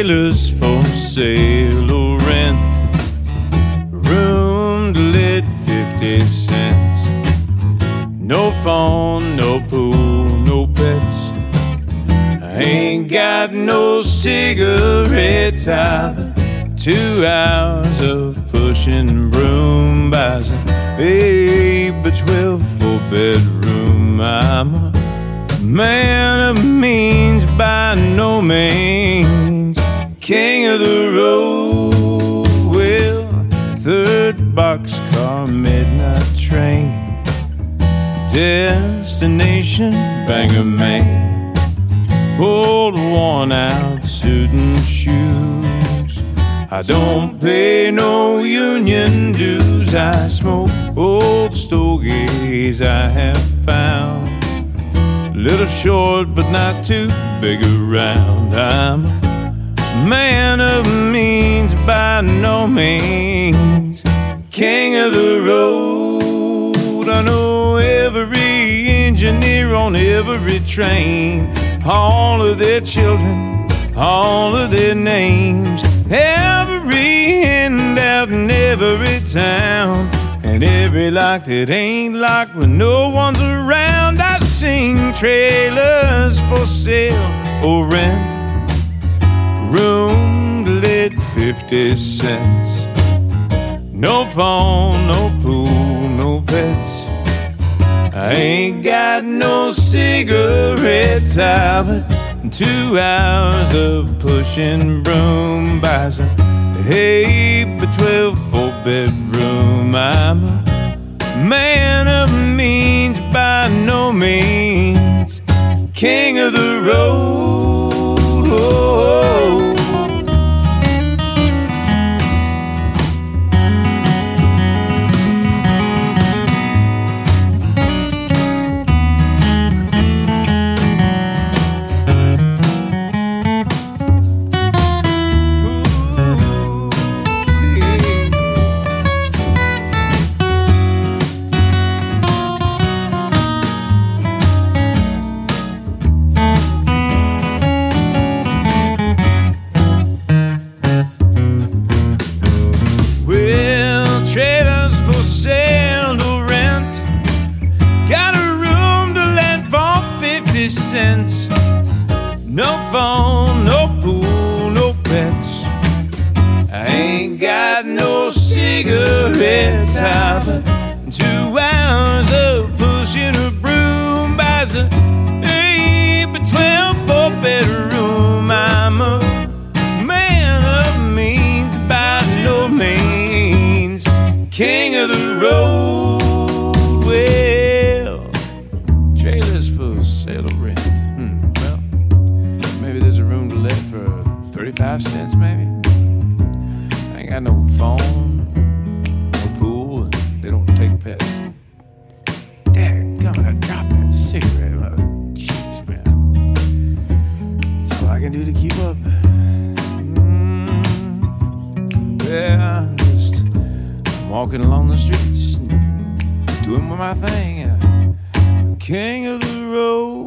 trailers for sale or rent. Room to let 50 cents. No phone, no pool, no pets. I ain't got no cigarettes. I've 2 hours of pushing broom buys an 8 by 12 4-bedroom. I'm a man of means by no means, king of the road. Well, 3rd boxcar midnight train, destination Bangor, Maine. Old worn out suit and shoes. I don't pay no union dues. I smoke old stogies I have found. Little short but not too big around. I'm a man of means by no means, king of the road. I know every engineer on every train, all of their children, all of their names, every handout in every town, and every lock that ain't locked when no one's around. I sing trailers for sale or rent. Room to let 50 cents. No phone, no pool, no pets. I ain't got no cigarettes. I've 2 hours of pushing broom buys a 8 by 12 4-bedroom. I'm a man of means by no means, king of the road. No phone, no pool, no pets. I ain't got no cigarettes. I've 2 hours of pushing a broom buys a 8 by 12 4-bedroom. I'm a man of means by no means, king of the road. Well, trailers for sale or rent. Well, maybe there's a room to let for 35 cents, maybe. I ain't got no phone, no pool, they don't take pets. Dadgummit, I dropped that cigarette. Jeez, man. That's all I can do to keep up. Yeah, I'm just walking along the streets, doing my thing. King of the road.